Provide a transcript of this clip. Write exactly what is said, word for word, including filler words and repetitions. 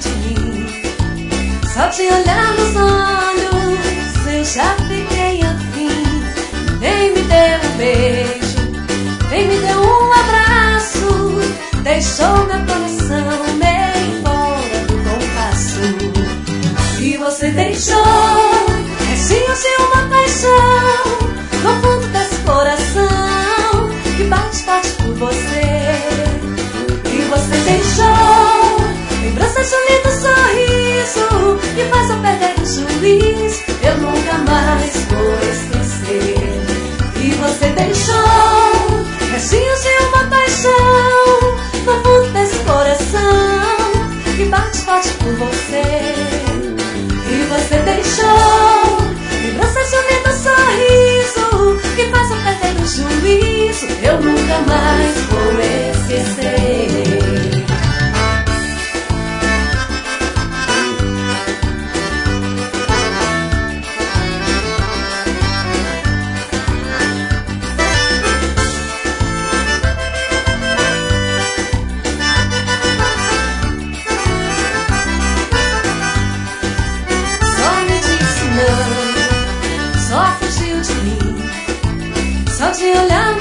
de mim. Só de olhar nos olhos eu já fiquei afim. Vem me deu um beijo, vem me deu um abraço, deixou meu coração meio fora do compasso. E você deixou restinhos de uma paixão no fundo desse coração que bate, bate por você. E você deixou lembranças de um lindo sorriso que faz eu perder o juízo. Eu nunca mais vou esquecer. E você deixou restinhos de uma paixão no fundo desse coração que bate, bate por você. E você deixou lembranças de um lindo sorriso que faz eu perder o juízo. Eu nunca mais vou esquecer. Só me disse não, só fugiu de mim. Só de olhar